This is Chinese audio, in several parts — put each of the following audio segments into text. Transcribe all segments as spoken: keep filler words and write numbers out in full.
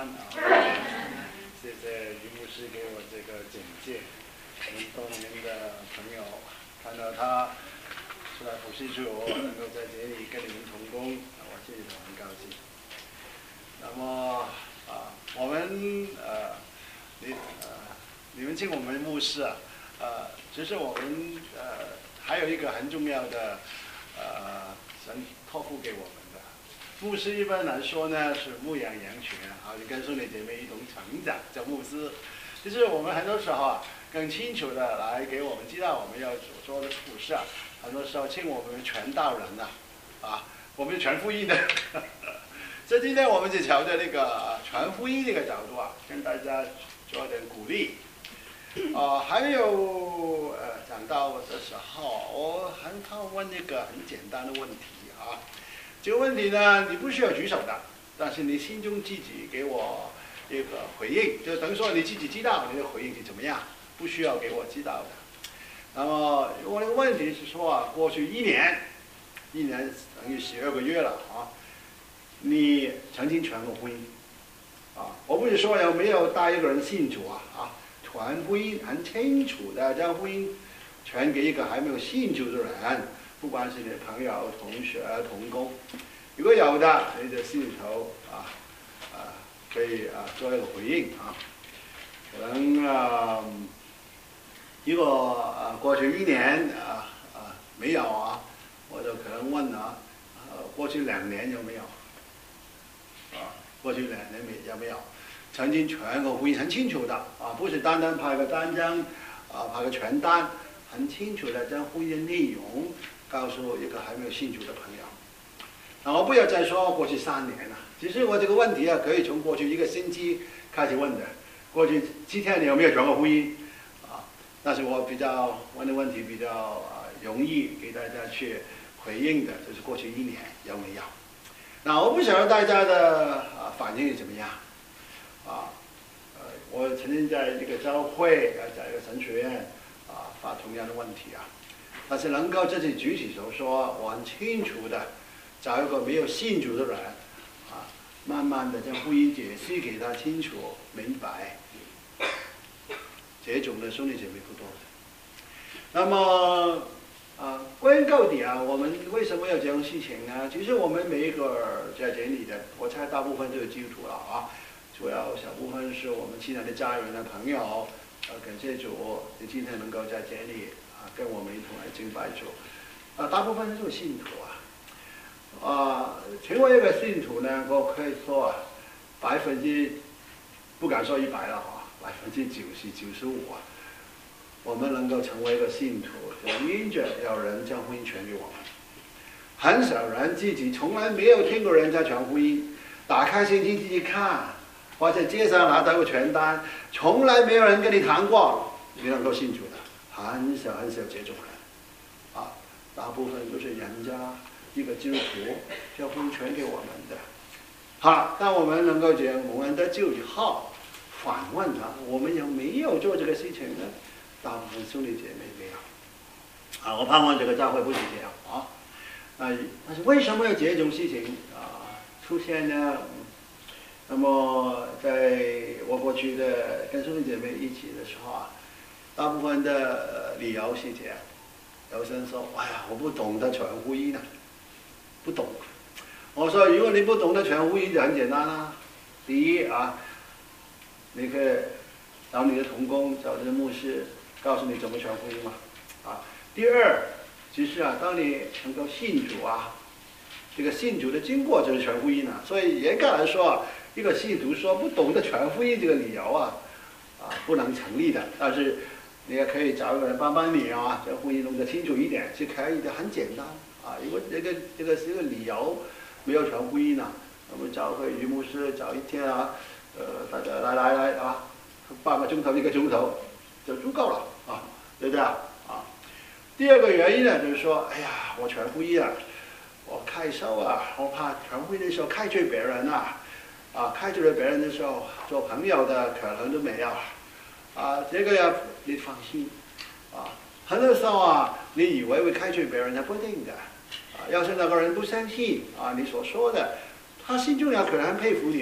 安啊！谢谢于牧师给我这个简介。我们多年的朋友，看到他出来服侍主，能够在这里跟你们同工，我心里头很高兴。那么啊，我们呃，你呃，你们请我们牧师啊，呃，其实我们呃还有一个很重要的呃神托付给我们。牧师一般来说呢是牧养羊群啊，跟兄弟姐妹一同成长，叫牧师。其实我们很多时候啊，更清楚的来给我们知道我们要所做的服事啊，很多时候请我们传道人呐，啊，我们是传福音的。所以今天我们就朝着那个传福音这个角度啊，跟大家做点鼓励。啊、呃，还有呃，讲到的时候，我很怕问一个很简单的问题啊。这个问题呢，你不需要举手的，但是你心中自己给我一个回应，就等于说你自己知道你的回应是怎么样，不需要给我知道的。那么我的问题是说啊，过去一年，一年等于十二个月了啊，你曾经传过福音啊？我不是说有没有带一个人信主啊啊，传福音很清楚的将福音传给一个还没有信主的人。不管是你的朋友、同学、同工，如果有的，你就心里头啊啊可以啊做一个回应啊。可能啊，如果啊过去一年啊啊没有啊，我就可能问啊，呃过去两年有没有？啊，过去两年没有没有？曾经传过福音很清楚的啊，不是单单拍个单张啊，拍个传单，很清楚的将福音的内容。告诉一个还没有信主的朋友，那我不要再说过去三年了。其实我这个问题啊，可以从过去一个星期开始问的。过去七天你有没有传过福音？啊，那是我比较问的问题比较啊容易给大家去回应的，就是过去一年有没有？那我不晓得大家的啊反应是怎么样？啊，呃，我曾经在一个教会啊，在一个神学院啊发同样的问题啊。但是能够自己举起手说，我很清楚的找一个没有信主的人，啊，慢慢的将福音解释给他清楚明白，这种的兄弟姐妹不多的。那么啊，归根究底啊，我们为什么要这种事情呢？其实我们每一个在这里的，我猜大部分都是基督徒了啊，主要小部分是我们亲爱的家人的朋友，呃，感谢主，你今天能够在这里。跟我们一同来敬拜主，啊，大部分都是信徒啊，啊，成为一个信徒呢，我可以说啊，百分之不敢说一百了啊，百分之九十九十五啊，我们能够成为一个信徒，就因着有人将福音传给我们，很少人自己从来没有听过人家传福音，打开圣经自己看，或者街上拿到个传单，从来没有人跟你谈过，你能够信主的。很少很少这种人，啊，大部分都是人家一个基督徒将福音传给我们的。好，当我们能够讲蒙恩得救以后，反问他，我们有没有做这个事情呢？大部分兄弟姐妹没有。啊，我盼望这个教会不是这样啊。啊，但是为什么有这种事情啊出现呢？那么在我过去的跟兄弟姐妹一起的时候啊。大部分的理由是这样，有些人说：“哎呀，我不懂得传福音啊，不懂。”我说：“如果你不懂得传福音，就很简单啦、啊。第一啊，你可以找你的同工，找你的牧师，告诉你怎么传福音嘛。啊，第二，其实啊，当你能够信主啊，这个信主的经过就是传福音啊。所以严格来说啊，一个信徒说不懂得传福音这个理由啊，啊，不能成立的。但是。你也可以找一个人帮帮你啊，将福音弄得清楚一点是可以的，很简单啊。如果这个这个是个理由，没有传福音啊，我们找个于牧师找一天啊，呃，大家来来来啊，半个钟头一个钟头就足够了啊，对不对啊？啊。第二个原因呢，就是说，哎呀，我传福音啊，我开手啊，我怕传福音的时候开罪别人啊，啊，开罪了别人的时候，做朋友的可能都没有。啊，这个要你放心，啊，很多时候啊，你以为会开罪别人，那不一定的，啊，要是那个人不相信啊，你所说的，他心中也可能很佩服你啊，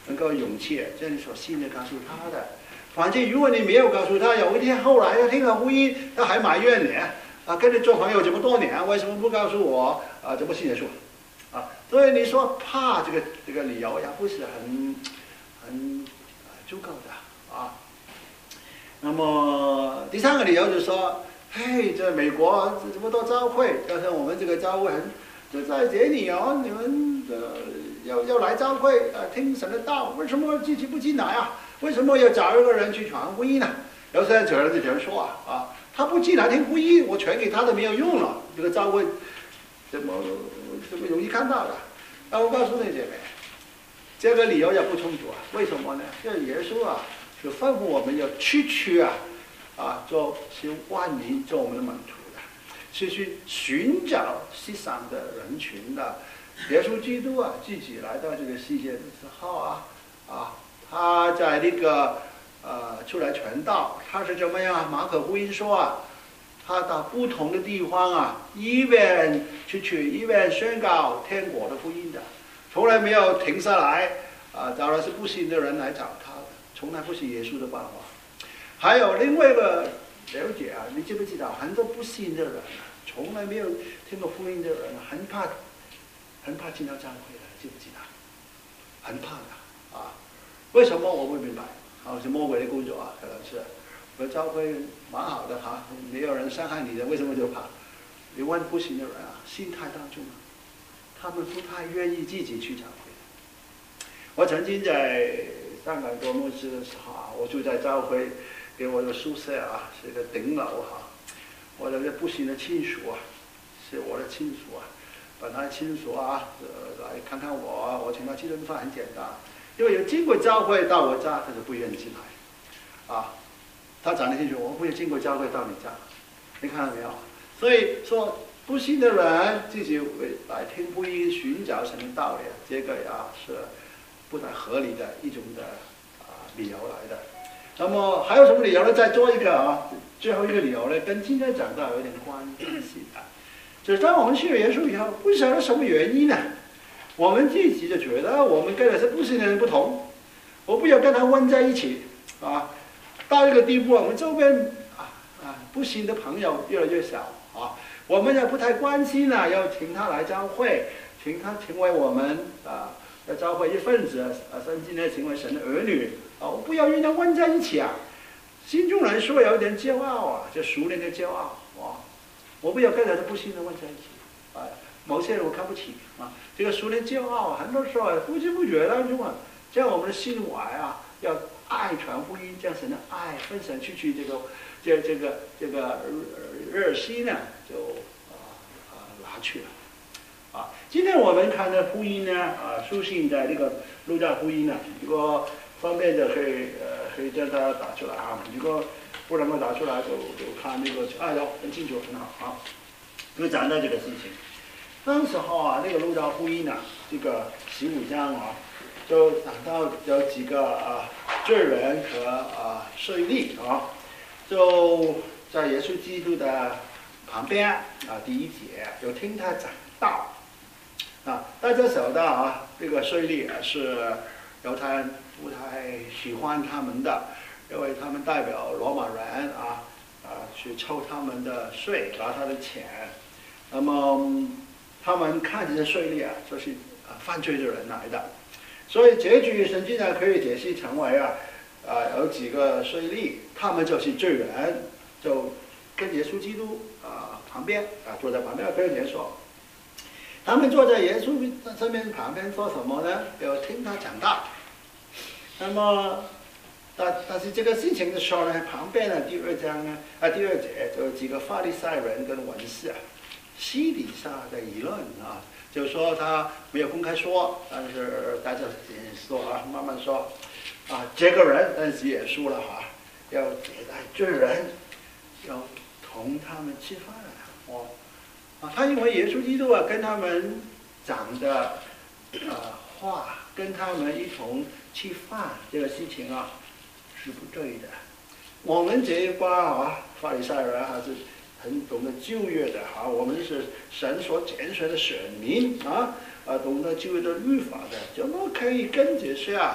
能够勇气，这你所信的告诉他的。反正如果你没有告诉他，有一天后来他听了福音，他还埋怨你啊，跟你做朋友这么多年，为什么不告诉我啊？怎么信耶稣？啊，所以你说怕这个这个理由也不是很很足够的啊。那么第三个理由就是说，嘿，这美国这么多教会，要是我们这个教会很就在这里哦，你们呃要要来教会啊听神的道，为什么自己不进来啊？为什么要找一个人去传福音呢？有些人有人就这样说啊啊，他不进来听福音，我传给他都没有用了，这个教会怎么怎么容易看到的？那我告诉你姐妹，这个理由也不充足啊。为什么呢？这耶稣啊是吩咐我们要去去啊啊做是万民做我们的门徒的，是去寻找世上的人群的。耶稣基督啊自己来到这个世界的时候啊啊。他在那个呃出来传道，他是怎么样？马可福音说啊，他到不同的地方啊，一边去去一边宣告天国的福音的，从来没有停下来啊，找的是不信的人来找他的，从来不是耶稣的办法。还有另外一个了解啊，你知不知道很多不信的人啊，从来没有听过福音的人啊，很怕很怕进到教会的，知不知道？很怕的啊。为什么我不明白？好，是魔鬼的工作啊，可能是。我教会蛮好的哈，没有人伤害你的，为什么就怕？你问不信的人啊，心态当中啊，他们不太愿意自己去教会。我曾经在香港做牧师的时候啊，我住在教会，给我的宿舍啊是一个顶楼哈，我的不信的亲属啊，是我的亲属啊，本来亲属啊、呃、来看看我，我请他吃顿饭很简单。因为有经过教会到我家，他就不愿意进来，啊，他讲得清楚，我不会经过教会到你家，你看到没有？所以说，不信的人自己来听福音，寻找神的道理，这个呀是不太合理的一种的啊理由来的。那么还有什么理由呢？再做一个啊，最后一个理由呢，跟今天讲到有点关系的，就是当我们信了耶稣以后，不晓得什么原因呢？我们自己就觉得我们跟那些不信的人不同，我不要跟他混在一起啊。到一个地步，我们周边啊啊不信的朋友越来越少啊，我们也不太关心了，要请他来教会，请他成为我们啊的教会一份子啊，甚至呢成为神的儿女啊。我不要与他混在一起啊，心中来说有点骄傲啊，就熟练的骄傲啊。我不要跟那些不信的混在一起啊。某些人我看不起啊，这个熟练骄傲，很多时候不知不觉当中啊，将我们的心怀啊，要爱传福音，将神的爱分享出去，这个这这个这个热心呢，就啊啊拿去了啊。今天我们看的福音呢，啊，书信的这个路加福音呢，如果方便的可以呃可以将它打出来啊，如果不能够打出来就就看那个啊，有很清楚很好啊，就讲到这个事情。那时候啊，那个路加福音啊，这个十五章啊，就讲到有几个啊罪人和啊税吏啊，就在耶稣基督的旁边啊，第一节有听他讲道啊，大家晓得啊，这个税吏啊是犹太人不太喜欢他们的，因为他们代表罗马人啊啊去抽他们的税，拿他的钱，那么。他们看这些税吏啊，就是啊犯罪的人来的，所以结局圣经呢可以解释成为啊啊有几个税吏，他们就是罪人，就跟耶稣基督啊旁边啊坐在旁边，可以这样说。他们坐在耶稣身边旁边做什么呢？有听他讲道。那么，但但是这个事情的时候呢，旁边呢第二章呢啊第二节就有几个法利赛人跟文士啊。私底下的议论啊，就是说他没有公开说，但是大家说啊，慢慢说啊，这个人但是也说了哈、啊，要接待罪人，要同他们吃饭哦啊，他因为耶稣基督啊跟他们讲的啊话，跟他们一同吃饭这个事情啊是不对的。我们这一帮啊法利赛人还是。很懂得旧约的哈，我们是神所拣选的选民啊，啊，懂得旧约的律法的，怎么可以跟这些啊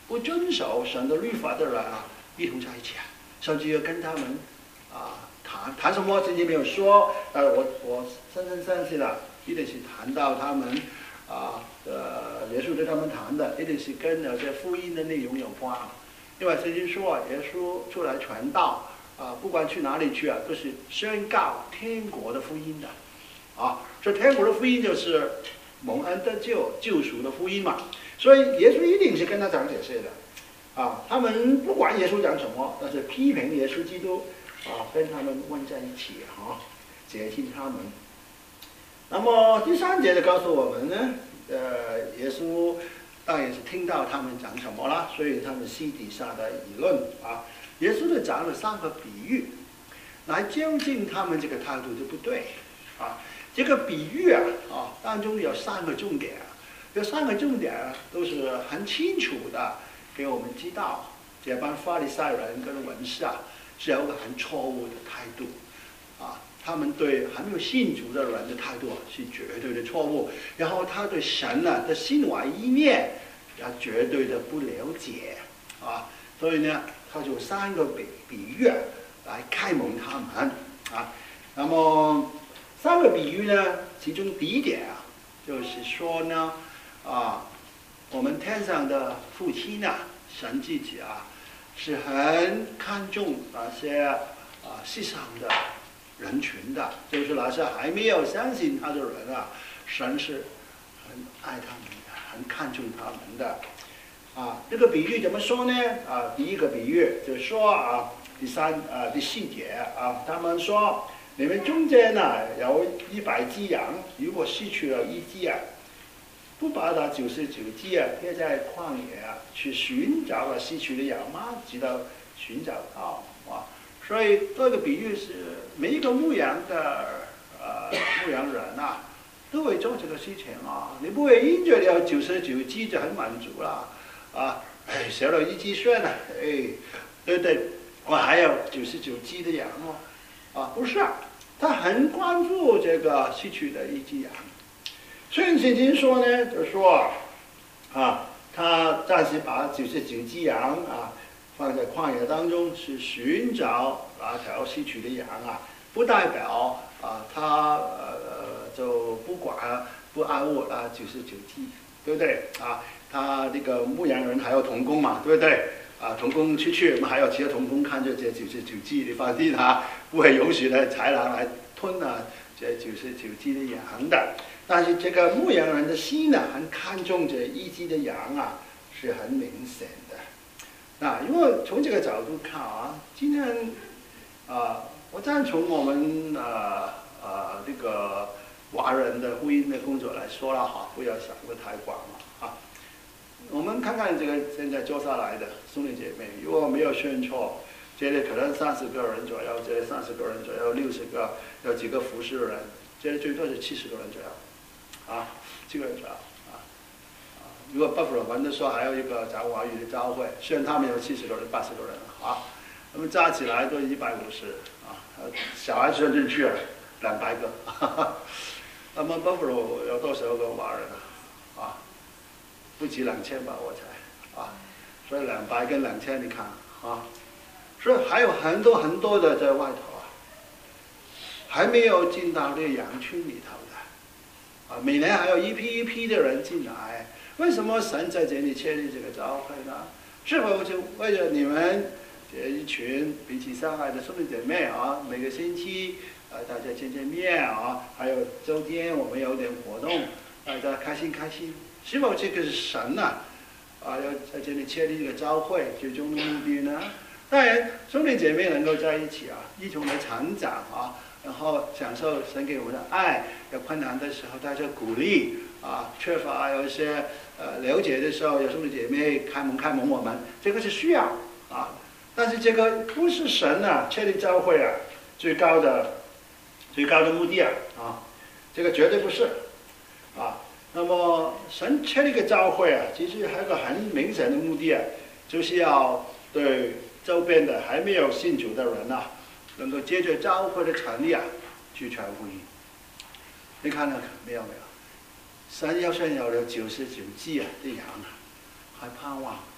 不遵守神的律法的人啊，一同在一起啊，甚至要跟他们啊谈谈什么，圣经没有说，呃，我我深深相信了，一定是谈到他们啊呃耶稣对他们谈的，一定是跟那些福音的内容有关啊，因为圣经说啊，耶稣出来传道啊，不管去哪里去啊，都是宣告天国的福音的。啊，所以天国的福音就是蒙恩得救、救赎的福音嘛。所以耶稣一定是跟他讲这些的，啊，他们不管耶稣讲什么，但是批评耶稣基督，啊，跟他们混在一起啊，接近他们。那么第三节就告诉我们呢，呃，耶稣当然是听到他们讲什么了，所以他们私底下的议论啊，耶稣就讲了三个比喻，来纠正他们这个态度就不对啊。这个比喻啊，啊当中有三个重点，有三个重点都是很清楚的，给我们知道这帮法利赛人跟文士啊是有一个很错误的态度，啊，他们对还没有信主的人的态度是绝对的错误，然后他对神呢的心怀意念啊绝对的不了解，啊，所以呢他就三个比比喻来开蒙他们啊，那么。三个比喻呢，其中第一点啊，就是说呢，啊，我们天上的父亲啊，神自己啊，是很看重那些啊世上的人群的，就是那些还没有相信他的人啊，神是很爱他们的，很看重他们的。啊，这个比喻怎么说呢？啊，第一个比喻就是说啊，第三啊第四节啊，他们说。你们中间呢、啊、有一百只羊，如果失去了一只啊，不把它九十九只啊撇在旷野啊，去寻找了失去的羊吗？直到寻找到啊。所以这个比喻是每一个牧羊的呃牧羊人啊，都会做这个事情啊。你不会因着有九十九只就很满足了啊，哎少了一只算了，哎，对不对？我还有九十九只的羊哦。啊，不是啊，他很关注这个失去的一只羊。虽然圣经说呢，就说啊，他暂时把九十九只羊啊放在旷野当中，是寻找那条失去的羊啊，不代表啊他呃就不管不爱护啊九十九只，对不对啊？他这个牧羊人还有同工嘛，对不对？啊，童工出去，我们还有其他童工看着这九十九只，你放心啊，不会允许呢豺狼来吞啊这九十九只的羊的。但是这个牧羊人的心呢，很看重这一只的羊啊，是很明显的。那如果从这个角度看啊，今天啊，我赞从我们呃呃这个华人的福音的工作来说了哈，不要想得太广了啊。我们看看这个现在做下来的兄弟姐妹，如果没有算错，这里可能三十个人左右，这里三十个人左右，六十个，有几个服侍人，这里最多是七十个人左右，啊，七个人左右，啊，啊，如果 Buffalo 文的说还有一个讲华语的教会，虽然他们有七十个人、八十个人，啊，那么加起来都一百五十，啊，小孩算进去了两百个，哈哈，那么 Buffalo 有多少个华人啊？啊？不止两千吧，我猜啊，所以两百跟两千，你看啊，所以还有很多很多的在外头啊，还没有进到这个羊群里头的，啊，每年还有一批一批的人进来，为什么神在这里设立这个教会呢？是否就为了你们这一群彼此相爱的兄弟姐妹啊，每个星期呃大家见见面啊，还有周天我们有点活动，大家开心开心。是否这个是神呐、啊？啊，要在这里设立一个教会，最终的目的呢？当然，兄弟姐妹能够在一起啊，一同来成长啊，然后享受神给我们的爱。有困难的时候，大家鼓励啊，缺乏有一些呃了解的时候，有兄弟姐妹开门开门我们，这个是需要啊。但是这个不是神啊设立教会啊最高的最高的目的啊啊，这个绝对不是啊。那么神设立一个教会啊，其实还有一个很明显的目的啊，就是要对周边的还没有信主的人啊，能够借着教会的成立啊，去传福音。你看到没有没有？神要算有了九十九只啊的羊啊，还盼望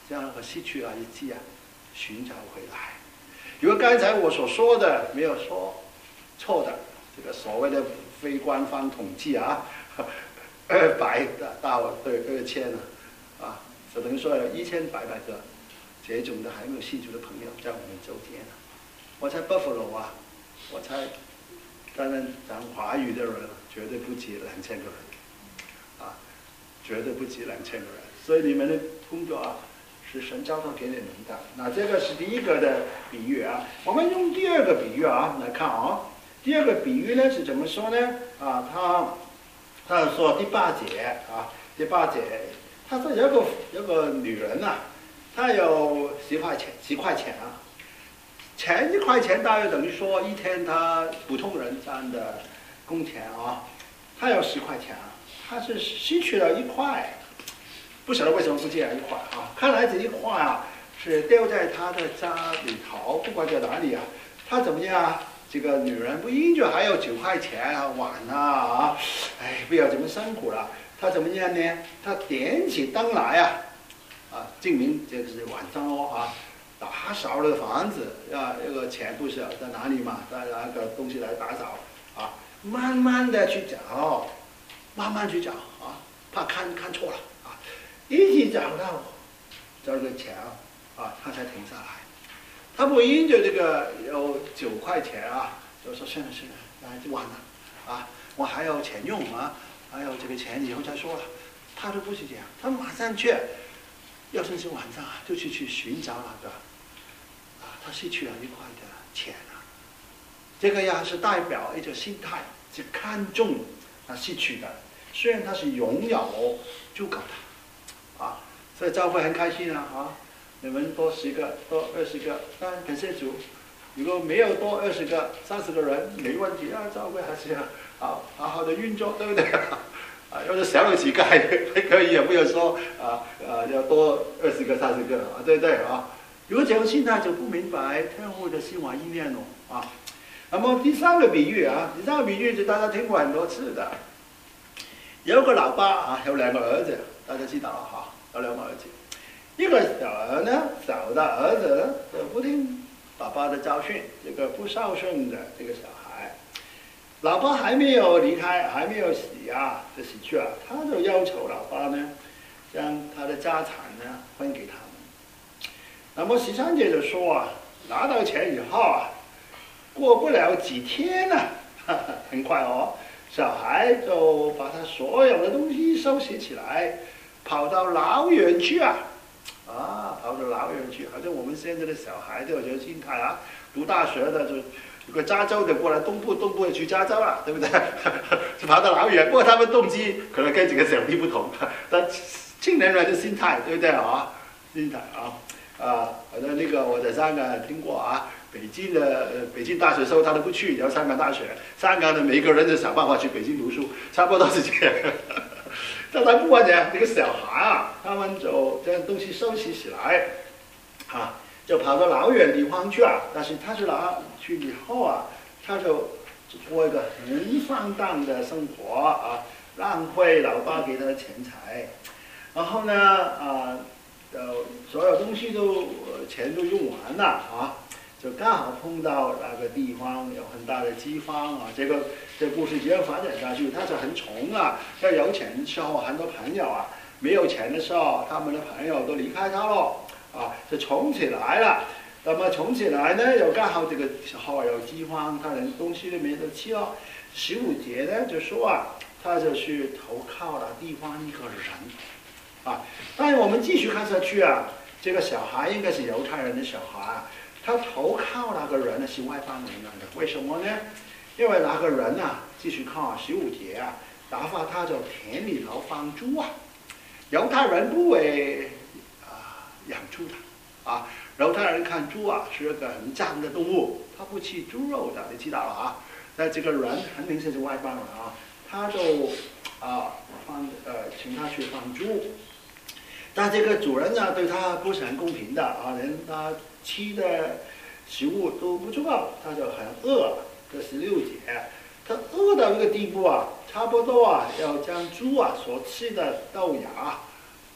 将和失去啊一起啊寻找回来。如果刚才我所说的没有说错的，这个所谓的非官方统计啊，二百到对二千啊，啊，只能说有一千八百个这种的还没有信主的朋友在我们周间啊。我在 Buffalo 啊，我猜，当然讲华语的人绝对不止两千个人，啊，绝对不止两千个人。所以你们的工作啊，是神交托给你们的。那这个是第一个的比喻啊。我们用第二个比喻啊来看啊。第二个比喻呢是怎么说呢？啊，他他说第八节啊，第八节，他说有个有个女人啊，她有十块钱，十块钱啊。钱一块钱大约等于说一天他普通人赚的工钱啊，他有十块钱啊，他是失去了一块，不晓得为什么不见了一块啊？看来这一块啊是掉在他的家里头，不管在哪里啊，他怎么样啊？这个女人不因着还有九块钱啊，晚了啊，哎，不要这么辛苦了，他怎么样呢？他点起灯来啊，啊，证明这个是晚上哦啊。打扫了房子啊，这个钱不晓得在哪里嘛，再拿个东西来打扫啊，慢慢的去找，慢慢去找啊，怕看看错了啊，一直找到找个钱啊，他才停下来。他不因着这个有九块钱啊，就说算了算了，那就完了啊，我还有钱用啊，还有这个钱以后再说了。他都不是这样，他马上去，要是是晚上啊，就去去寻找那个。他失去了一块的钱啊，这个呀是代表一种心态，是看重他失去的，虽然他是拥有就够他啊，所以教会很开心啊啊，你们多十个多二十个，当然感谢主，如果没有多二十个三十个人没问题啊，教会还是要好好好的运作，对不对啊？要是少了几个还还可以，也不要说啊啊要多二十个三十个啊，对不对啊？如果这种心态就不明白天父的心怀意念了啊。那么第三个比喻啊，第三个比喻就大家听过很多次的。有个老爸啊，有两个儿子，大家知道了哈，有两个儿子。一个小儿呢，小的儿子呢，就不听爸爸的教训，这个不孝顺的这个小孩。老爸还没有离开，还没有死啊，就死去了，他就要求老爸呢，将他的家产呢分给他。那么十三节就说啊，拿到钱以后啊，过不了几天呢、啊，很快哦，小孩就把他所有的东西收拾起来，跑到老远去啊，啊，跑到老远去，好像我们现在的小孩都有这个心态啊，读大学的就有个加州的过来东部，东部的去加州了，对不对？就跑到老远，不过他们动机可能跟几个小弟不同，但青年人的心态，对不对啊？心态啊。啊，好像那个我在香港听过啊，北京的呃北京大学时候他都不去，然后香港大学，香港的每一个人都想办法去北京读书，差不多是这样。但他不管怎样，这个小孩啊，他们就将东西收拾起来，啊，就跑到老远地方去啊。但是他是拿去以后啊，他就过一个很放荡的生活啊，浪费老爸给他的钱财，然后呢啊。呃，所有东西都钱都用完了啊，就刚好碰到那个地方有很大的饥荒啊。这个这故事这样发展下去，他是很穷啊。要有钱的时候，很多朋友啊；没有钱的时候，他们的朋友都离开他了啊，就穷起来了。那么穷起来呢，又刚好这个时候有饥荒，他连东西都没得吃了。十五节呢就说啊，他就去投靠了地方一个人。啊，但是我们继续看下去啊，这个小孩应该是犹太人的小孩啊，他投靠那个人呢是外邦人来的，为什么呢？因为那个人啊，继续看啊，十五节啊，打发他到田里头放猪啊，犹太人不为啊养猪的啊，犹太人看猪啊是一个很脏的动物，他不吃猪肉的，你知道了啊？那这个人很明显是外邦人啊，他就啊放呃请他去放猪。但这个主人呢，对他不是很公平的啊，连他吃的食物都不足够，他就很饿。这十六节，他饿到一个地步啊，差不多啊，要将猪啊所吃的豆芽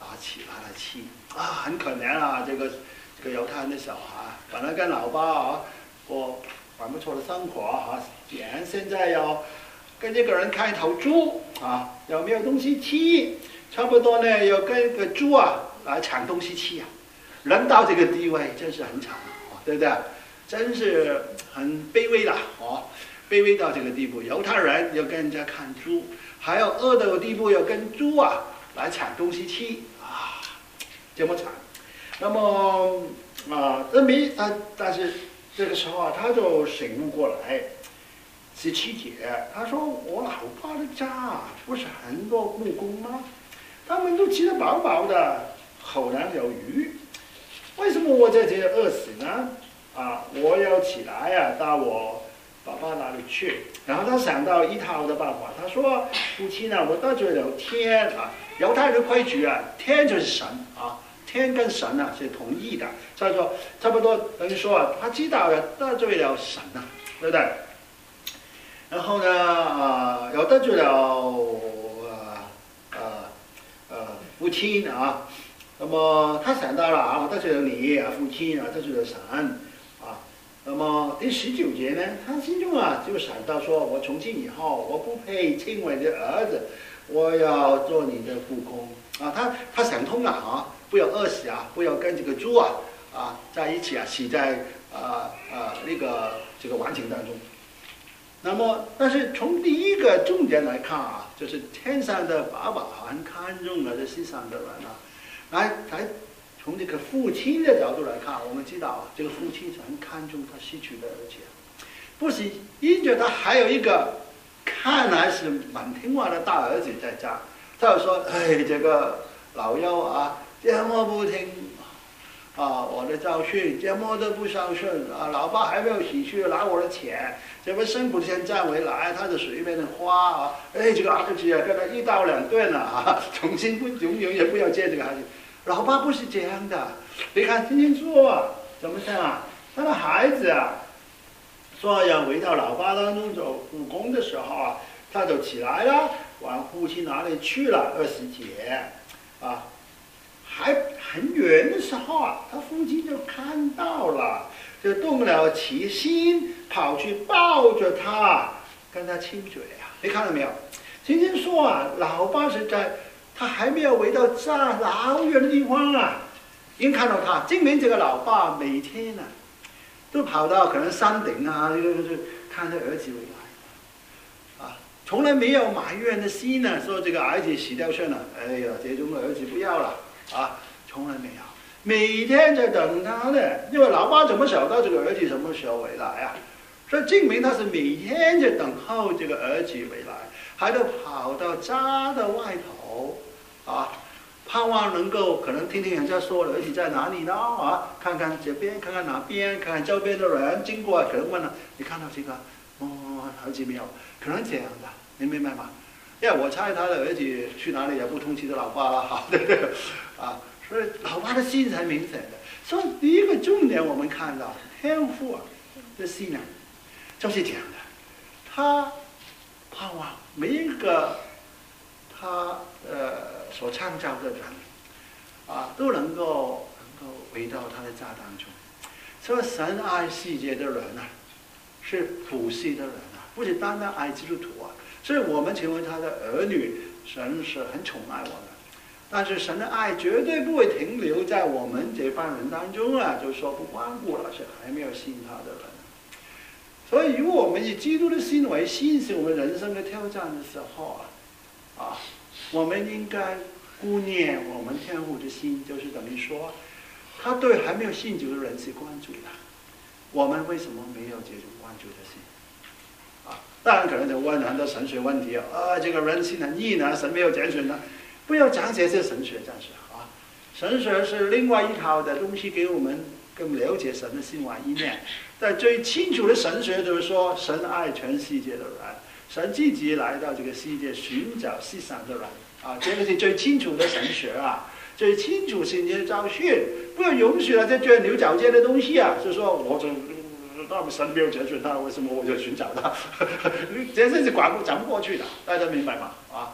啊起来了气啊，很可怜啊，这个这个犹太人的小孩，本来跟老爸啊过还不错的生活啊，现现在要跟这个人开头猪啊，有没有东西吃？差不多呢，要跟个猪啊来抢东西吃啊，人到这个地位真是很惨啊，对不对？真是很卑微的哦，卑微到这个地步，犹太人要跟人家看猪，还有饿到的地步要跟猪啊来抢东西吃啊，这么惨。那么啊，这没啊，但是这个时候啊，他就醒悟过来。十七节，他说：“我老爸的家不是很多木工吗？他们都吃得饱饱的，口粮有余，为什么我在这里饿死呢？啊，我要起来呀、啊，到我爸爸那里去。”然后他想到一套的办法，他说：“父亲啊，我得罪了天啊，犹太人的规矩啊，天就是神啊。”天跟神啊是同一的，所以说差不多等于说啊，他知道了得罪了神啊，对不对？然后呢，啊、呃，又得罪了呃呃呃父亲啊，那么他想到了啊，我得罪了你啊，父亲啊，得罪了神啊。那么第十九节呢，他心中啊就想到说，我从今以后我不配称为你的儿子，我要做你的父公啊。他他想通了啊。不要饿死啊！不要跟这个猪啊啊在一起啊，死在啊啊那个这个完情当中。那么，但是从第一个重点来看啊，就是天上的爸爸很看重了这世上的人啊。来来，从这个父亲的角度来看，我们知道啊，这个父亲是很看重他失去的儿子，不是因着他还有一个看来是蛮听话的大儿子在家，他就说：“哎，这个老幺啊。”这么不听啊，我的教训，这么都不孝顺啊！老爸还没有洗去拿我的钱，这不辛苦钱赚回来，他就随便的花啊！哎，这个儿子啊，跟他一刀两断了啊！从今不永远也不要见这个孩子。老爸不是这样的，你看听清楚啊，怎么样啊？他的孩子啊，说要回到老爸当中做务工的时候啊，他就起来了，往父亲那里去了。二十节啊。还很远的时候啊，他父亲就看到了，就动了奇心，跑去抱着他，跟他亲嘴啊！你看到没有？今天说啊，老爸是在他还没有回到这老远的地方啊，已经看到他，证明这个老爸每天啊，都跑到可能山顶啊，就是看他儿子回来，啊，从来没有埋怨的心呢，说这个儿子死掉算了，哎呀，这种儿子不要了。啊，从来没有，每天在等他呢。因为老爸怎么晓得这个儿子什么时候回来啊？所以证明他是每天在等候这个儿子回来，还得跑到家的外头啊，盼望能够可能听听人家说儿子在哪里呢？啊，看看这边，看看哪边，看看周边的人经过，可能问了，你看到这个哦儿子没有？可能这样的，你明白吗？因为我猜他的儿子去哪里也不通知的老爸了，好对不对？啊，所以老爸的心才明显的。所以第一个重点我们看到天父啊的心呢，就是这样的，他盼望每一个他呃所创造的人啊都能够能够回到他的家当中。所以神爱世界的人啊，是普世的人啊，不是单单爱基督徒啊。所以我们成为他的儿女，神是很宠爱我们，但是神的爱绝对不会停留在我们这帮人当中啊，就说不关顾了，是还没有信他的人。所以，如果我们以基督的心为心，是我们人生的挑战的时候啊，啊，我们应该顾念我们天父的心，就是等于说，他对还没有信主的人是关注的，我们为什么没有这种关注的心？当然可能就问很多神学问题啊，啊，这个人性很义呢，神没有拣选呢，不要讲这些神学，暂时啊，神学是另外一套的东西，给我们更了解神的心怀意念。但最清楚的神学就是说，神爱全世界的人，神自己来到这个世界寻找世上的人啊，这个是最清楚的神学啊，最清楚圣经的教训，不要允许了这钻牛角尖的东西啊，就是说我就。那么神没有拣选他，为什么我就寻找他？这是管不讲不过去的，大家明白吗？啊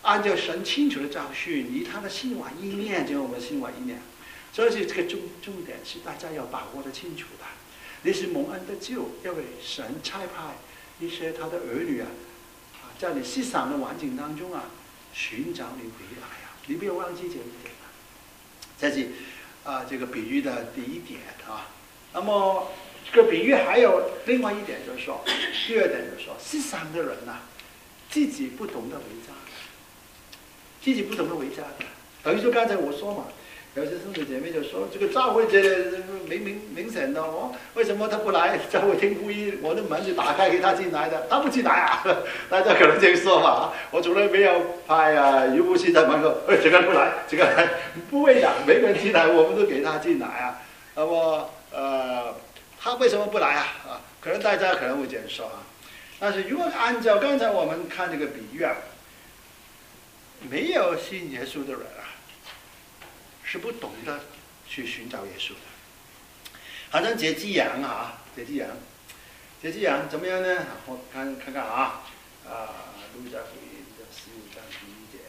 按照神清楚的教训，以他的心怀意念，就我们心怀意念。所以这个重重点是大家要把握得清楚的。你是蒙恩的救，因为神差派一些他的儿女啊，啊，在你思想的环境当中啊，寻找你回来啊，你不要忘记这一点啊。这是啊这个比喻的第一点啊。那么这个比喻还有另外一点，就是说，第二点就是说，世上的人啊，自己不懂得为家，自己不懂得为家的。等于说刚才我说嘛，有些兄弟姐妹就说，这个教会这明明明显的哦，为什么他不来教会听福音？我的门是打开给他进来的，他不进来啊？大家可能这样说嘛，我从来没有派啊于牧师在门口，哎，这个不来，这个来，不会的，每个人进来我们都给他进来啊。那么呃。他为什么不来啊？啊，可能大家可能会这样说啊。但是如果按照刚才我们看这个比喻啊，没有信耶稣的人啊，是不懂得去寻找耶稣的。好像这只羊啊，这只羊，这只羊怎么样呢？我看看看啊，啊，路加福音的十五章第一节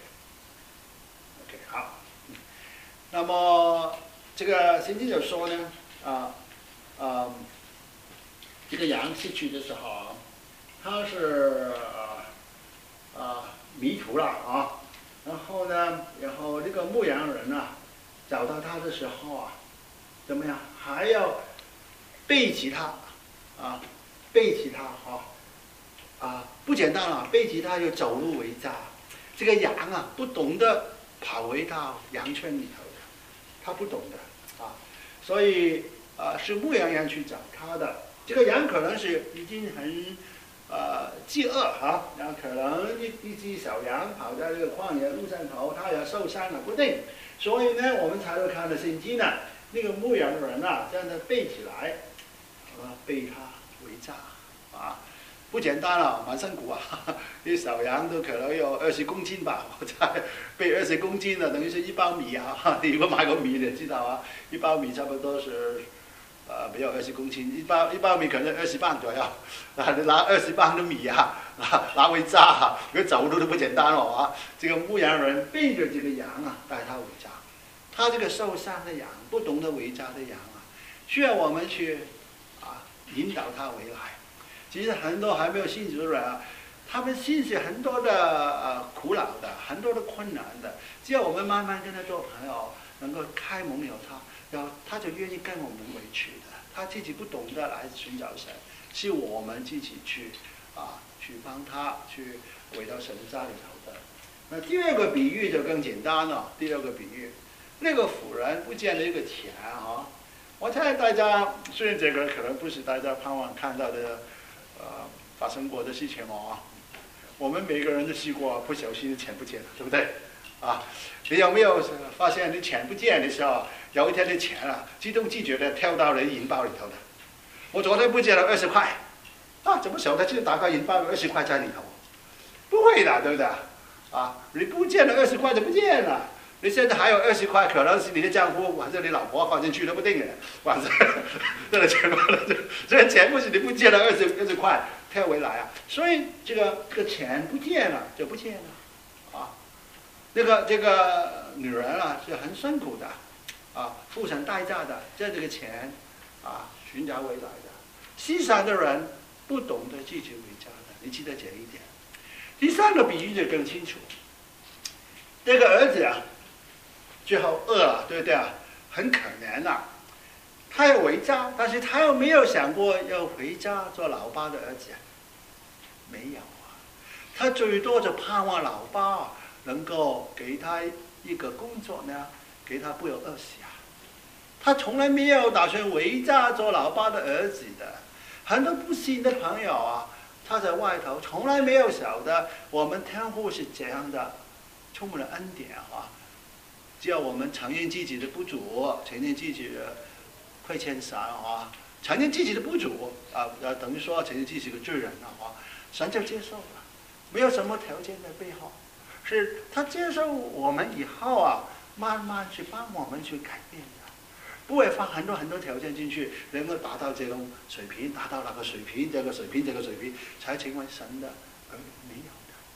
，OK，OK， 好。那么这个圣经就说呢，啊。啊、嗯，这个羊失去的时候，它是啊、呃、迷途了啊。然后呢，然后这个牧羊人啊，找到他的时候啊，怎么样？还要背起他啊，背起他啊，啊，不简单了，背起他就走路回家。这个羊啊，不懂得跑回到羊圈里头的，他不懂的啊，所以。啊、呃，是牧羊人去找他的。这个羊可能是已经很呃饥饿啊，然后可能一一只小羊跑在这个旷野路上头，它也受伤了，不定。所以呢，我们才会看到圣经呢，那个牧羊人啊，将他背起来，啊，背他回家啊，不简单了，蛮辛苦啊。这小羊都可能有二十公斤吧，我猜背二十公斤呢，等于是一包米啊。你如果买过米，你知道啊，一包米差不多是。呃，没有二十公斤，一包一包米可能二十磅左右，啊，你拿二十磅的米啊，拿拿回家啊，你走路都不简单了啊。这个牧羊人背着这个羊啊，带他回家。他这个受伤的羊，不懂得回家的羊啊，需要我们去啊引导他回来。其实很多还没有信主的人啊，他们心是很多的呃苦恼的，很多的困难的。只要我们慢慢跟他做朋友，能够开蒙有他。然后他就愿意跟我们回去的，他自己不懂得来寻找神，是我们自己去啊去帮他去回到神家里头的。那第二个比喻就更简单了，第二个比喻，那个妇人不见了一个钱啊，我猜大家虽然这个可能不是大家盼望看到的呃发生过的事情哦，我们每个人都试过不小心钱不见了，对不对？啊，你有没有发现你钱不见的时候？有一天的钱啊，自动自觉的跳到你银包里头的。我昨天不见了二十块，啊，怎么晓得就打开银包有二十块在里头？不会的，对不对？啊，你不见了二十块就不见了。你现在还有二十块，可能是你的丈夫或者你老婆放进去都不定的，反正这个钱过了，这个钱不是你不见了二十二十块跳回来啊。所以这个这个钱不见了就不见了，啊，这个这个女人啊是很辛苦的。啊，付上代价的，将这个钱啊寻找回来的。世上的人不懂得自己回家的，你记得这一点。第三个比喻就更清楚。这个儿子啊，最后饿了，对不对啊？很可怜呐、啊。他要回家，但是他又没有想过要回家做老爸的儿子、啊，没有啊。他最多就盼望老爸能够给他一个工作呢。给他不要饿死啊！他从来没有打算回家做老爸的儿子的。很多不信的朋友啊，他在外头从来没有晓得我们天父是这样的，充满了恩典啊！只要我们承认自己的不足，承认自己的亏欠神啊，承认自己的不足啊，等于说承认自己是个罪人了啊，神就接受了，没有什么条件在背后，是他接受我们以后啊。慢慢去帮我们去改变的，不会放很多很多条件进去，能够达到这种水平，达到那个水平，这个水平，这个水平，才成为神的儿女，没有的。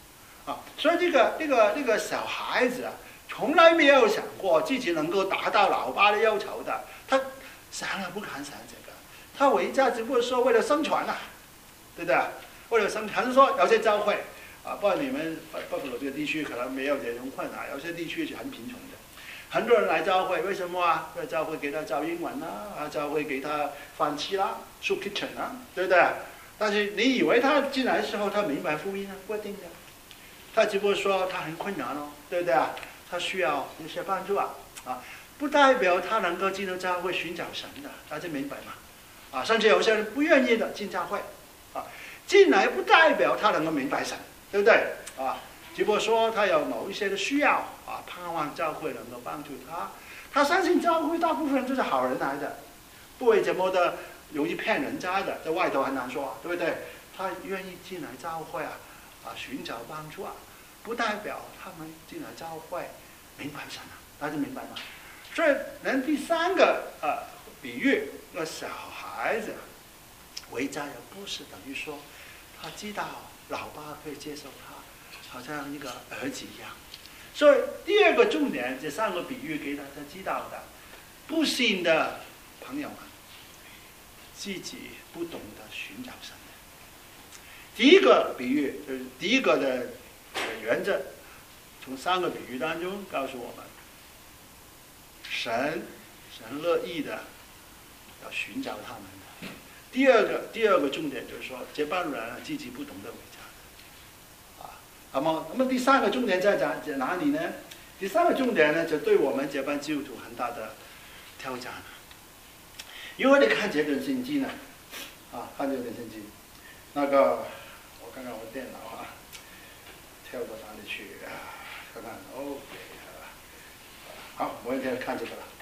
啊，所以这个这个这个小孩子啊，从来没有想过自己能够达到老爸的要求的，他想也不敢想这个，他回家只不过说为了生存啊，对不对？为了生存，还是说有些教会啊，不然你们北福罗这个地区可能没有这种困难，有些地区是很贫穷的。很多人来教会，为什么啊？因为教会给他教英文啦，啊，教会给他饭吃啦 ，soup kitchen 啊，对不对？但是你以为他进来的时候他明白福音啊？不一定的，他只不过说他很困难哦，对不对啊？他需要一些帮助啊，啊，不代表他能够进入教会寻找神的，大家明白吗？啊，甚至有些人不愿意的进教会，啊，进来不代表他能够明白神，对不对？啊。只不过说他有某一些的需要啊，盼望教会能够帮助他。他相信教会大部分人都是好人来的，不会这么的容易骗人家的，在外头很难说，对不对？他愿意进来教会啊，啊，寻找帮助啊，不代表他们进来教会明白神啊，大家明白吗？所以，人第三个呃比喻，那小孩子回家也不是等于说他知道老爸可以接受他。好像一个儿子一样，所以第二个重点，这三个比喻给大家知道的，不信的朋友们，自己不懂得寻找神的。第一个比喻就是第一个的原则，从三个比喻当中告诉我们，神神乐意的要寻找他们的。第二个第二个重点就是说，这帮人自己不懂得回家。那么，那么第三个重点在讲在哪里呢？第三个重点呢，就对我们这班基督徒很大的挑战。因为你看这段圣经呢，啊，看这段圣经，那个我看看我电脑啊，跳到哪里去啊？看看 ，OK， 好，我现在看这个了。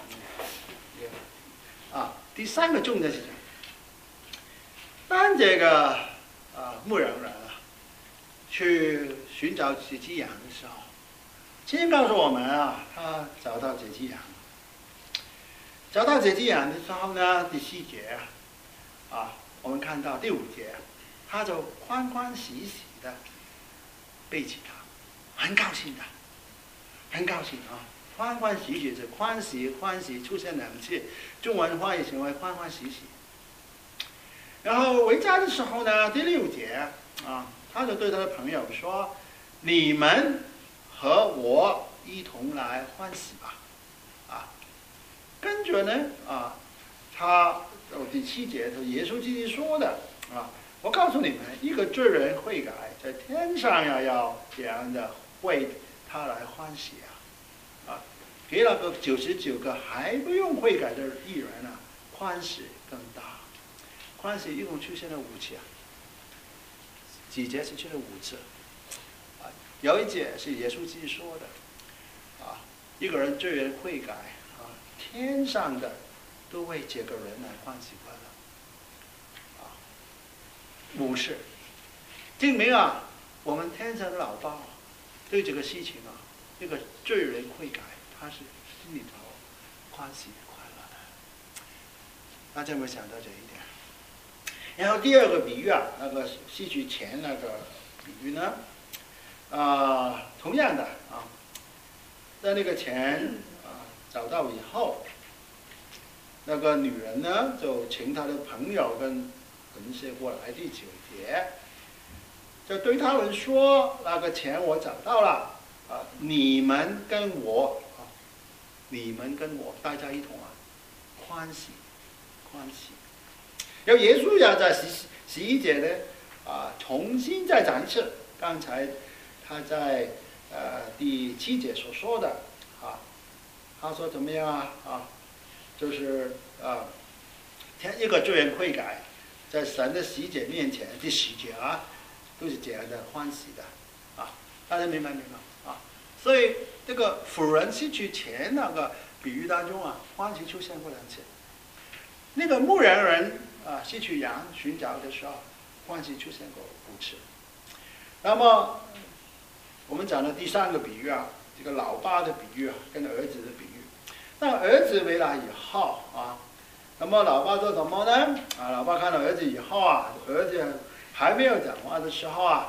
啊，第三个重点是什么？当这个啊牧羊人啊去寻找这只羊的时候，先告诉我们啊，他找到这只羊，找到这只羊的时候呢，第四节啊，啊，我们看到第五节，他就欢欢喜喜的背起他，很高兴的，很高兴啊，欢欢喜喜是欢喜欢喜出现两次，中文翻译成为欢欢喜喜。然后回家的时候呢，第六节啊，他就对他的朋友说：“你们和我一同来欢喜吧。”啊，跟着呢啊，他哦第七节，他耶稣基督说的啊，我告诉你们，一个罪人悔改，在天上要要这样的为他来欢喜啊，啊，给了个九十九个还不用悔改的义人啊，欢喜更大。欢喜一共出现了五次啊，几节是出现了五次，啊，有一节是耶稣基督说的，啊，一个人罪人悔改啊，天上的都为这个人来欢喜快乐，啊，五次，证明啊，我们天上的老爸对这个事情啊，这个罪人悔改，他是心里头欢喜快乐的，大家有没有想到这一点？然后第二个比喻啊，那个吸取钱那个比喻呢，啊、呃，同样的啊，在那个钱啊找到以后，那个女人呢就请她的朋友跟同事过来第九节，就对他们说：“那个钱我找到了啊，你们跟我啊，你们跟我大家一同啊，欢喜欢喜。”然后耶稣要在十十一节呢，啊，重新再讲一次刚才他在呃第七节所说的啊，他说怎么样啊？啊，就是啊，天一个罪人悔改，在神的十节面前，第十节啊，都是这样的欢喜的啊，大家明白明白啊？所以这个妇人失去钱那个比喻当中啊，欢喜出现过两次。那个牧羊人啊，失去羊寻找的时候，欢喜出现过五次。那么我们讲的第三个比喻啊，这个老爸的比喻啊，跟儿子的比喻。那儿子回来以后啊，那么老爸做什么呢？啊，老爸看到儿子以后啊，儿子还没有讲话的时候啊，啊、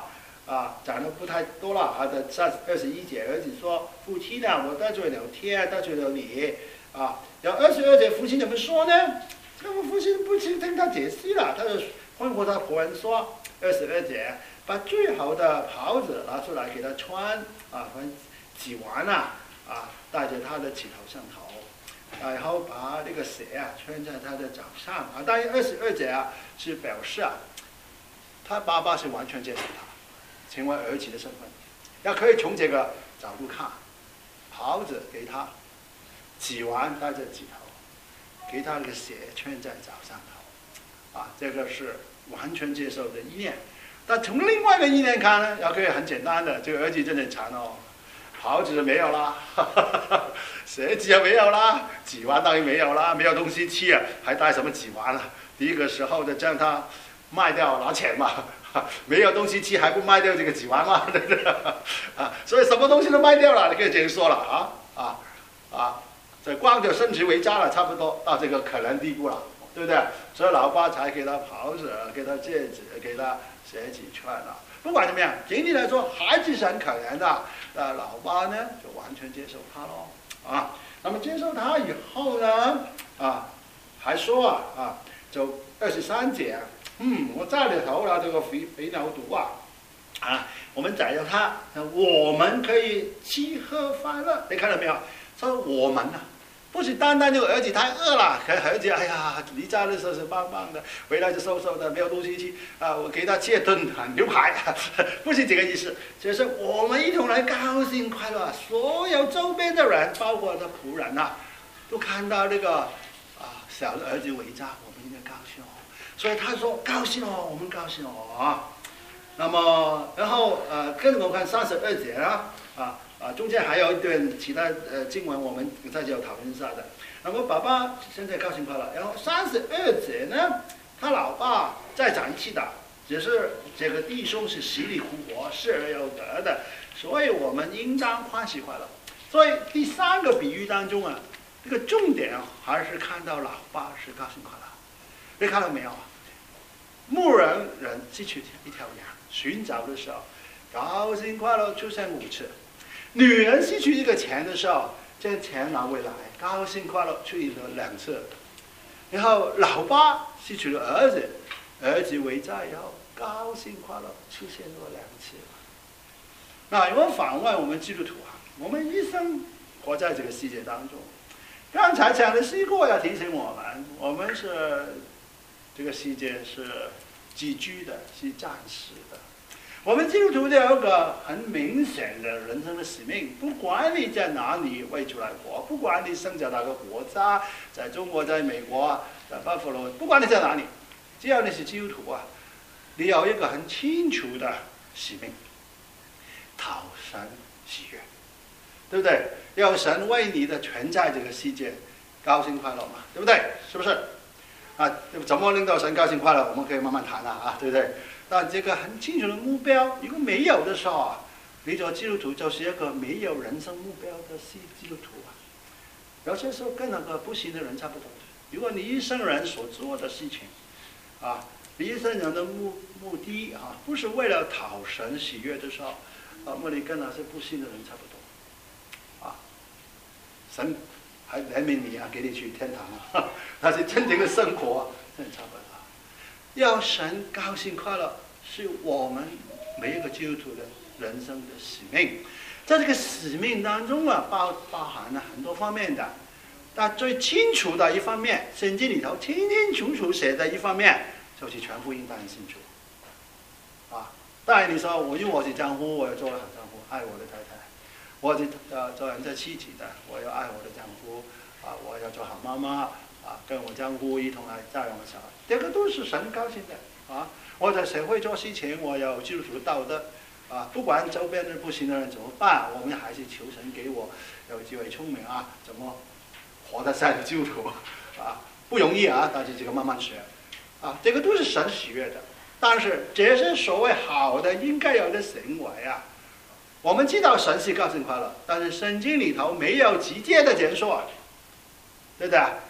啊，讲的不太多了啊。在三二十一节，儿子说：“父亲呢，我得罪了天，得罪了你。”啊，然后二十二节，父亲怎么说呢？这个父亲不去听他解释了，他就吩咐他仆人说：“二十二节，把最好的袍子拿出来给他穿，啊，洗完了，啊，戴在他的指头上头。”啊，然后把这个鞋啊穿在他的脚上啊。当然，二十二节啊是表示啊，他爸爸是完全接受他，成为儿子的身份。要可以从这个角度看，袍子给他，洗完戴在指头，给他那个鞋穿在脚上头，啊，这个是完全接受的意念。但从另外一个意念看呢，要可以很简单的，这个儿子真的惨哦。袍子没有啦，鞋子也没有啦，指环当然没有啦，没有东西吃啊，还带什么指环啊？第一个时候就将它卖掉拿钱嘛，没有东西吃还不卖掉这个指环嘛，对不对？啊，所以什么东西都卖掉了，你可以这样说了啊啊啊，这光着身子为家了，差不多到这个可怜地步了，对不对？所以老爸才给他袍子，给他戒指，给他鞋子穿了。不管怎么样，整体来说孩子是很可怜的。那老爸呢，就完全接受他咯，啊，那么接受他以后呢，啊，还说啊啊，就二十三节，嗯，我在里头了这个肥肥牛犊啊，啊，我们宰了他，我们可以吃喝快乐，你看到没有？说我们啊。不是单单这个儿子太饿了，可儿子哎呀离家的时候是棒棒的，回来就瘦瘦的，没有东西吃啊！我给他切顿牛排，不是这个意思，就是我们一同来高兴快乐，所有周边的人，包括他仆人啊，都看到这个啊小的儿子回家，我们应该高兴哦。所以他说高兴哦，我们高兴哦啊。那么然后呃，跟我看三十二节啊啊。啊，中间还有一段其他呃经文，我们在这有讨论一下的。那么爸爸现在高兴快乐，然后三十二节呢，他老爸再讲一次的，只是这个弟兄是死里复活，失而有得的，所以我们应当欢喜快乐。所以第三个比喻当中啊，这个重点还是看到老爸是高兴快乐。你看到没有啊？牧人人失去一条羊，寻找的时候，高兴快乐出现五次。女人失去一个钱的时候，将钱拿回来，高兴快乐出现了两次。然后老爸失去了儿子，儿子回家以后，高兴快乐出现了两次。那如果反问我们基督徒啊，我们一生活在这个世界当中，刚才讲的诗歌要提醒我们，我们是这个世界是寄居的，是暂时的。我们基督徒就有一个很明显的人生的使命，不管你在哪里为主来活，不管你生在哪个国家，在中国、在美国、在巴佛罗，不管你在哪里，只要你是基督徒啊，你有一个很清楚的使命，讨神喜悦，对不对？要神为你的存在这个世界高兴快乐嘛，对不对？是不是？啊，怎么令到神高兴快乐？我们可以慢慢谈啊，对不对？但这个很清楚的目标，如果没有的时候啊，你做基督徒就是一个没有人生目标的基督徒啊。有些时候跟那个不信的人差不多。如果你一生人所做的事情，啊，你一生人的目目的啊，不是为了讨神喜悦的时候，啊，那你跟那些不信的人差不多。啊，神还怜悯你啊，给你去天堂啊，那是真正的生活，真差不多。要神高兴快乐，是我们每一个基督徒的人生的使命。在这个使命当中啊，包包含了很多方面的。但最清楚的一方面，圣经里头清清楚楚写的一方面，就是全福音当然清楚。啊，当然你说我因为我是丈夫，我要做个好丈夫，爱我的太太；我是呃做人家妻子的，我要爱我的丈夫，啊，我要做好妈妈。啊，跟我丈夫一同来教养我小孩，这个都是神高兴的啊！我在社会做事情，我有基督徒道德啊，不管周边的不行的人怎么办，我们还是求神给我有机会聪明啊，怎么活得像基督徒啊，不容易啊，但是这个慢慢学啊，这个都是神喜悦的。但是这些所谓好的应该有的行为啊，我们知道神是高兴快乐，但是圣经里头没有直接的讲说，对不对？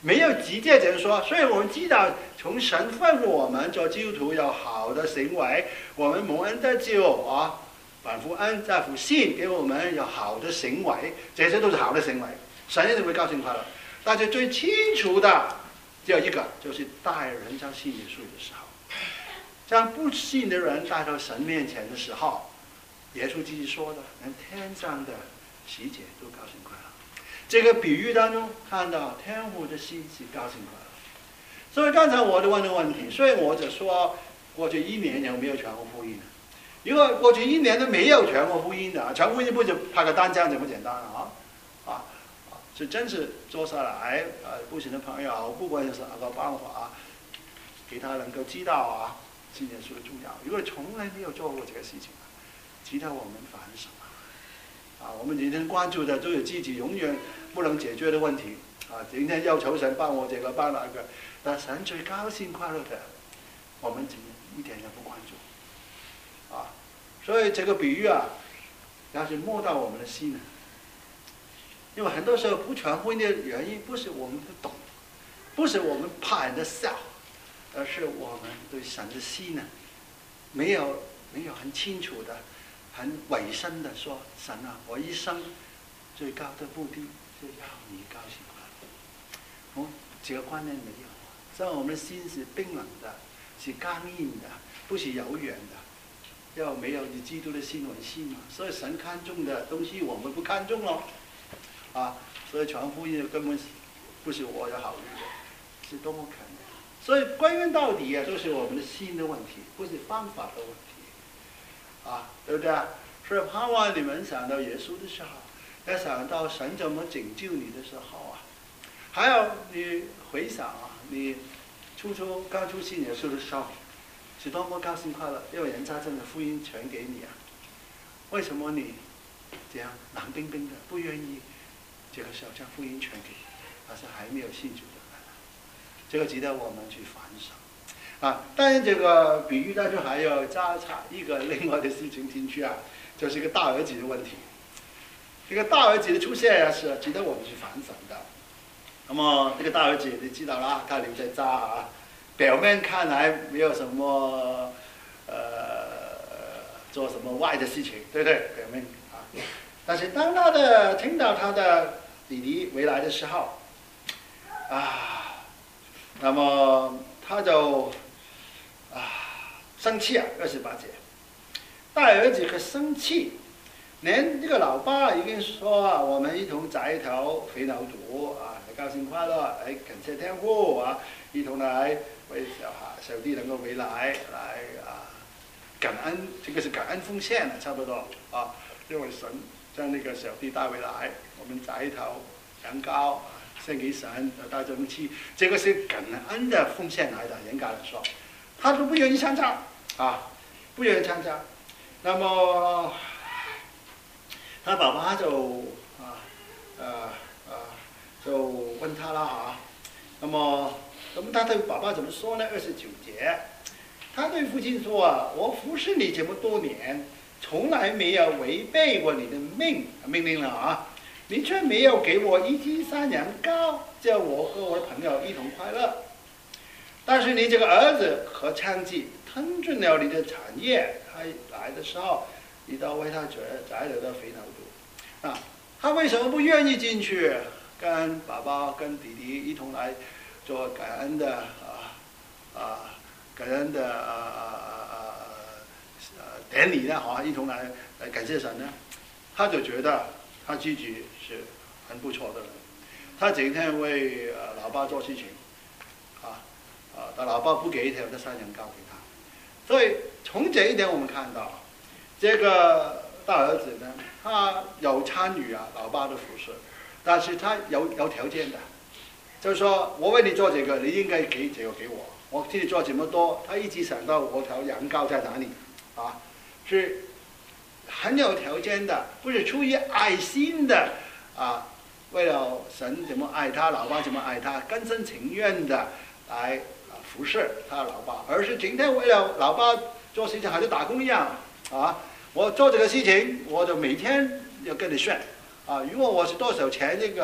没有直接这样说。所以我们知道，从神吩咐我们做基督徒有好的行为，我们蒙恩得救啊，反复恩再复信给我们有好的行为，这些都是好的行为，神一定会高兴快乐。但是最清楚的只有一个，就是带人将信耶稣的时候，将不信的人带到神面前的时候，耶稣自己说的，连天上的使者都高兴快乐。这个比喻当中看到天父的心是高兴快乐。所以刚才我就问的问题，所以我就说过去一年有没有传过福音呢？如果过去一年都没有传过福音的，传福音不是拍个单这样这么简单啊啊！是真是坐下来，呃，不行的朋友，不管是哪个办法，给他能够知道啊，信耶稣的重要。如果从来没有做过这个事情，值得我们反省啊！我们今天关注的都有自己永远不能解决的问题啊！今天要求神帮我这个帮那个，但神最高兴快乐的，我们今天一点也不关注啊！所以这个比喻啊，要是摸到我们的心呢。因为很多时候不传福音的原因，不是我们不懂，不是我们怕人家笑，而是我们对神的心呢，没有没有很清楚的、很委身的说：神啊，我一生最高的目的是要你高兴快乐。哦，这个观念没有，所以我们的心是冰冷的，是刚硬的，不是柔软的，要没有以基督的心为心嘛。所以神看重的东西，我们不看重咯。啊，所以传福音根本不是我的好意的，是多么可能。所以归根到底啊，都是我们的心的问题，不是方法的问题，啊，对不对？所以盼望你们想到耶稣的时候，要想到神怎么拯救你的时候啊，还有你回想啊，你初初刚出信耶稣的时候，是多么高兴快乐，因为人家真的福音传给你啊，为什么你这样冷冰冰的，不愿意？这个时候将福音传给，但是还没有信主的人，这个值得我们去反省啊。当然，这个比喻当中还有加插一个另外的事情进去啊，就是一个大儿子的问题。这个大儿子的出现啊，是值得我们去反省的。那么这个大儿子你知道啦，他留在家啊，表面看来没有什么呃做什么坏的事情，对不对？表面啊，但是当他的听到他的弟弟回来的时候，啊，那么他就啊生气啊，二十八节，大儿子很生气，连这个老爸已经说啊，我们一同宰一条肥牛犊啊，来高兴快乐，来感谢天父啊，一同来为小孩小弟能够回来，来啊感恩，这个是感恩奉献的，差不多啊，因为神将那个小弟带回来，我们宰一头羊羔献给神，带着怒气，这个是感恩的奉献来的。严格来说，他都不愿意参加啊，不愿意参加。那么他爸爸就啊呃呃就问他了啊，那么那么他对爸爸怎么说呢？二十九节，他对父亲说啊，我服侍你这么多年。从来没有违背过你的命命令了啊！你却没有给我一只山羊羔，叫我和我的朋友一同快乐。但是你这个儿子和娼妓吞尽了你的产业，他来的时候，你都为他宰了的肥牛犊啊！他为什么不愿意进去跟爸爸跟弟弟一同来做感恩的啊啊感恩的啊啊啊啊典礼呢？好，一同来来感谢神呢？他就觉得他自己是很不错的人，他整天为呃老爸做事情，啊啊，但老爸不给一条的山羊羔给他，所以从这一点我们看到，这个大儿子呢，他有参与啊老爸的服侍，但是他有有条件的，就是说我为你做这个，你应该给这个给我，我替你做这么多，他一直想到我条羊羔在哪里，啊，是很有条件的，不是出于爱心的啊，为了神怎么爱他，老爸怎么爱他，甘心情愿的来啊服侍他老爸，而是今天为了老爸做事情，好像打工一样啊，我做这个事情，我就每天要跟你算啊，如果我是多少钱这个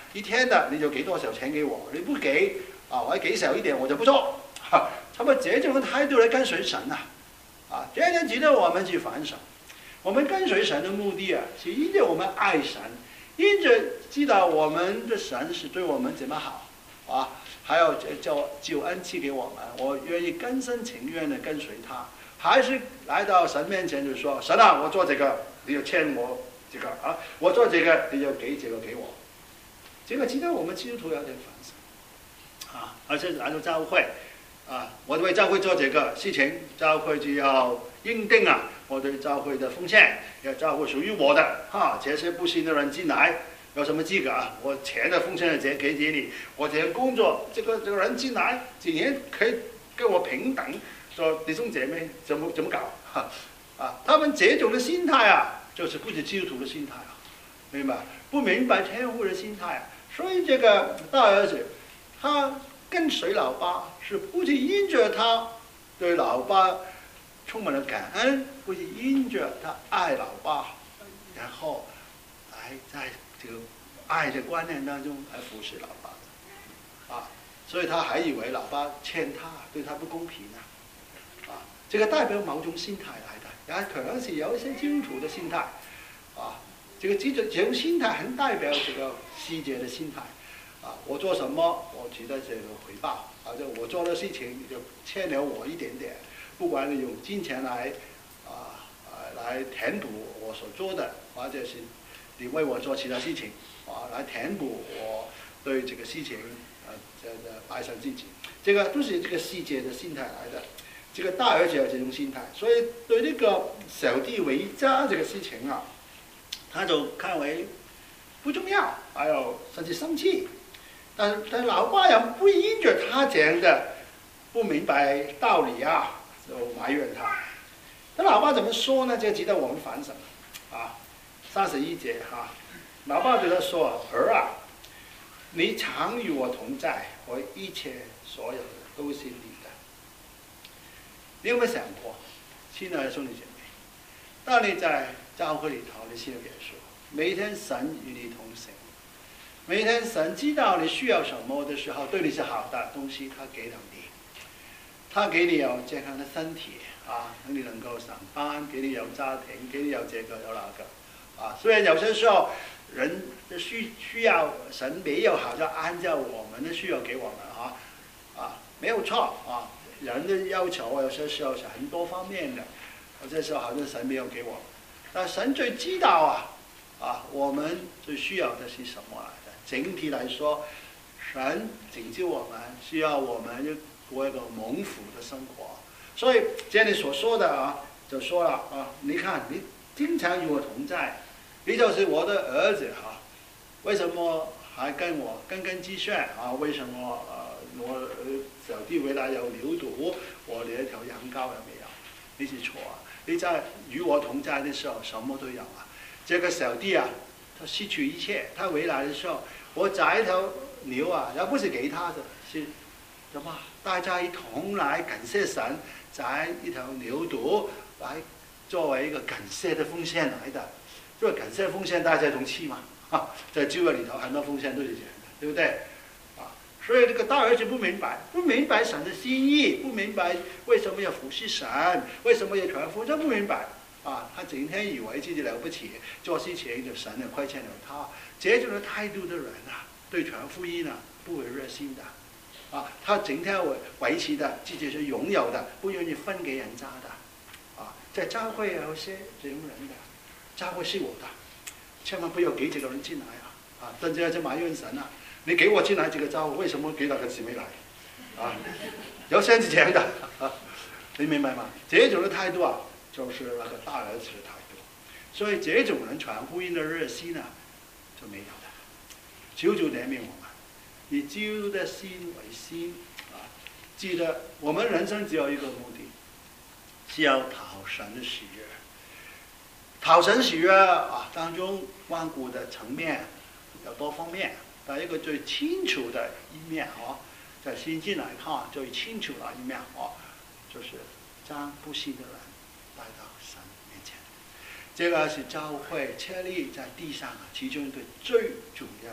一天的你就给多少钱给我，你不给啊，我还给少一点我就不做。哈，他们这种态度来跟随神呐，啊，这样值得我们去反省。我们跟随神的目的啊，是因着我们爱神，因着知道我们的神是对我们怎么好啊，还有叫救恩赐给我们，我愿意根深情愿的跟随他，还是来到神面前就说：神啊，我做这个，你就欠我这个啊，我做这个，你就给这个给我。这个值得我们基督徒要点反省啊，而且来到教会啊，我为教会做这个事情，教会就要认定啊，我对教会的奉献，要教会属于我的哈。这些不信的人进来有什么资格啊？我钱的奉献的钱给给你，我这工作这个这个人进来，竟然可以跟我平等，说弟兄姐妹怎么怎么搞哈啊？他们这种的心态啊，就是不是基督徒的心态啊，明白？不明白天父的心态啊。所以这个大儿子他跟随老爸，是不是因着他对老爸充满了感恩，不是因着他爱老爸，然后来在这个爱的观念当中来服侍老爸啊，所以他还以为老爸欠他，对他不公平啊，啊，这个代表某种心态来的，也可能是有一些基督徒的心态啊，这个这种这种心态很代表这个世界的心态。啊，我做什么，我值得这个回报。啊，就我做的事情，你就欠了我一点点，不管你用金钱来，啊啊来填补我所做的，或者是你为我做其他事情，啊来填补我对这个事情，呃这这摆上自己，这个都是这个世界的心态来的。这个大儿子有这种心态，所以对这个小弟为家这个事情啊，他就看为不重要，还有甚至生气。但但老爸又不因着他这样的不明白道理啊，就埋怨他。那老爸怎么说呢？就值得我们反省啊。三十一节哈、啊，老爸对他说：“儿啊，你常与我同在，我一切所有的都是你的。”你有没有想过，亲爱的兄弟姐妹，当你在教会里头，你信了耶稣，每天神与你同行。每天神知道你需要什么的时候，对你是好的东西，他给了你。他给你有健康的身体啊，让你能够上班，给你有家庭，给你有这个有那个啊。虽然有些时候人的需需要神没有好像按照我们的需要给我们啊啊，没有错啊。人的要求有些时候是很多方面的，有些时候好像神没有给我们，但神最知道啊啊，我们最需要的是什么来的。整体来说，神拯救我们，需要我们过一个蒙福的生活。所以，这你所说的啊，就说了啊，你看你经常与我同在，你就是我的儿子哈、啊。为什么还跟我根根基炫啊？为什么呃我小弟回来有牛犊，我连一条羊羔也没有？你是错啊！你在与我同在的时候，什么都有啊。这个小弟啊，他失去一切，他回来的时候。我宰一条牛啊，也不是给他的，是什么？大家一同来感谢神，宰一条牛犊来作为一个感谢的奉献来的。这个感谢奉献大家同气嘛？啊，在旧约里头很多奉献都是这样的，对不对？啊，所以这个大儿子不明白，不明白神的心意，不明白为什么要服侍神，为什么要传福音，不明白。啊，他整天以为自己了不起，做事情就神就亏欠了他。这种的态度的人啊，对传福音啊不会热心的，啊，他整天维维持的自己是拥有的，不愿意分给人家的，啊，在教会有些这种人的，教会是我的，千万不要给这个人进来啊，啊，甚至就埋怨神啊，你给我进来这个教会，为什么给那个姊妹来？啊，有些人是这样的，啊，你明白吗？这种的态度啊，就是那个大儿子的态度，所以这种人传福音的热心啊。就没有的，求主怜悯我们，以基督的心为心啊！记得我们人生只有一个目的，是要讨神的喜悦。讨神喜悦啊，当中万古的层面有多方面，但一个最清楚的一面啊，在新经来看最清楚的一面啊，就是将不信的人带到神面前。这个是教会设立在地上其中一个最重要的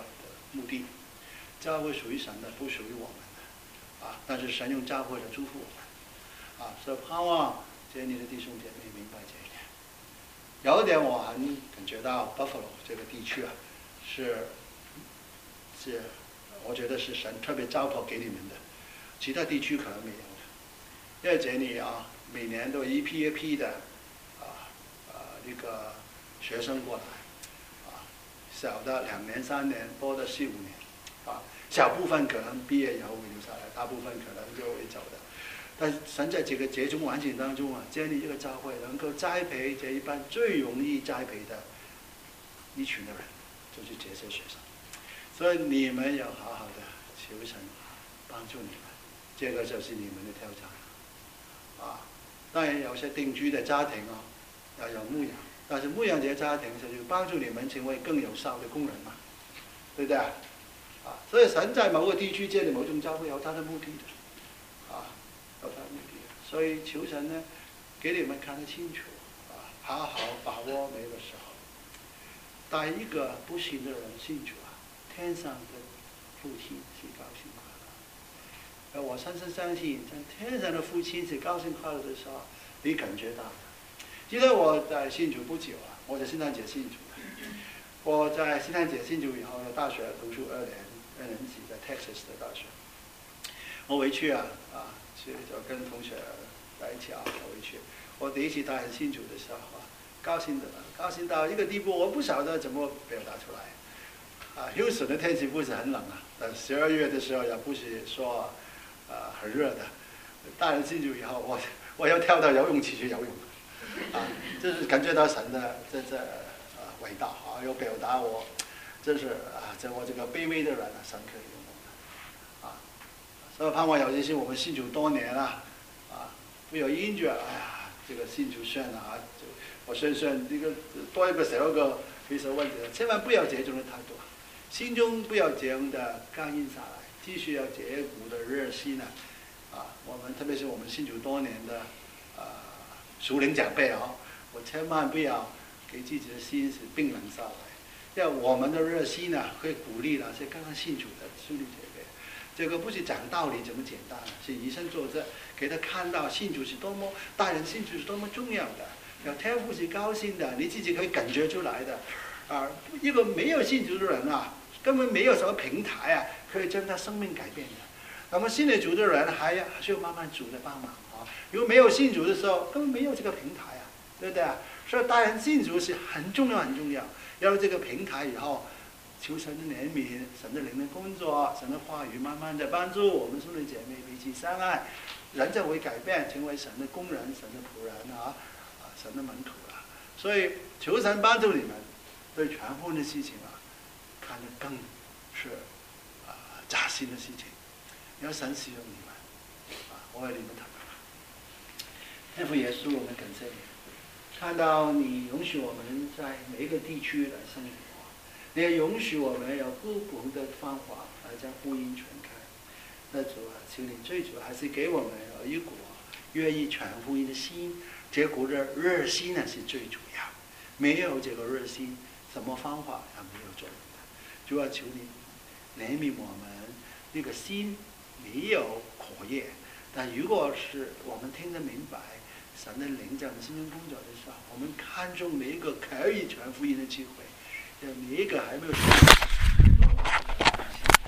目的。教会属于神的，不属于我们的，啊！但是神用教会来祝福我们，啊！所以盼望这里的弟兄姐妹明白这一点。有一点我很感觉到 Buffalo 这个地区啊，是是，我觉得是神特别交托给你们的，其他地区可能没有的，因为这里啊，每年都一批一批的啊啊那个学生过来，啊，小的两年三年，多的四五年。啊，小部分可能毕业以后会留下来，大部分可能就会走的。但是神在这个这种环境当中啊，建立这个教会，能够栽培这一班最容易栽培的一群的人，就是这些学生。所以你们要好好的求神帮助你们，这个就是你们的挑战。啊，当然有些定居的家庭啊，要有牧养，但是牧养这些家庭就是帮助你们成为更有效的工人嘛，对不对？啊，所以神在某个地区建立某种教会有他的目的的，啊，有他的目的的。所以求神呢，给你们看得清楚，啊，好好把握每个时候。当一个不信的人信主啊，天上的父亲是高兴快乐。而我深深相信，在天上的父亲是高兴快乐的时候，你感觉到的。记得我在信主不久啊，我在圣诞节信主的。我在圣诞节信主以后，在大学读书二年。二年级在 Texas 的大学，我回去啊啊，去就跟同学在一起啊，回去。我第一次带人信主的时候啊，高兴的，高兴到一个地步，我不晓得怎么表达出来。啊 ，Houston 的天气不是很冷啊，但十二月的时候也不是说啊很热的。带人信主以后，我我要跳到游泳池去游泳，啊，就是感觉到神的这这啊伟大啊，要表达我。真是啊，在我这个卑微的人啊，神可以用我们，啊，所以盼望有一些我们信主多年了，啊，没有因着，哎呀，这个信主算了啊，就我算算这个多一个少一个，没什么问题的，千万不要这种的态度，心中不要这样的刚硬下来，继续要这股的热心呢，啊，我们特别是我们信主多年的啊属灵长辈啊，我千万不要给自己的心是冰冷下来。要我们的热心呢，会鼓励那些刚刚信主的兄弟姐妹。这个不是讲道理这么简单，是以身作则，给他看到信主是多么大人信主是多么重要的。有天父是高兴的，你自己可以感觉出来的。啊，一个没有信主的人啊，根本没有什么平台啊，可以将他生命改变的。那么信了主的人还要还需要慢慢主的帮忙啊。如果没有信主的时候，根本没有这个平台啊，对不对啊？所以大人信主是很重要很重要。有了这个平台以后，求神的怜悯、神的灵的工作、神的话语，慢慢的帮助我们兄弟姐妹彼此相爱，人就会改变，成为神的工人、神的仆人啊，啊，神的门徒了。所以求神帮助你们，对传福音的事情啊，看得更是啊扎心的事情。要神使用你们，啊，我为你们祷告。天父耶稣，我们感谢你。看到你允许我们在每一个地区来生活，你也允许我们有不同的方法来将福音传开。那主啊，求你最主还是给我们有一股愿意传福音的心，这股的热心呢是最主要。没有这个热心，什么方法也没有作用的。主啊，求你怜悯我们，那个心没有火焰，但如果是我们听得明白。神的灵在我们心中工作的时候，我们看重每一个可以传福音的机会，每一个还没有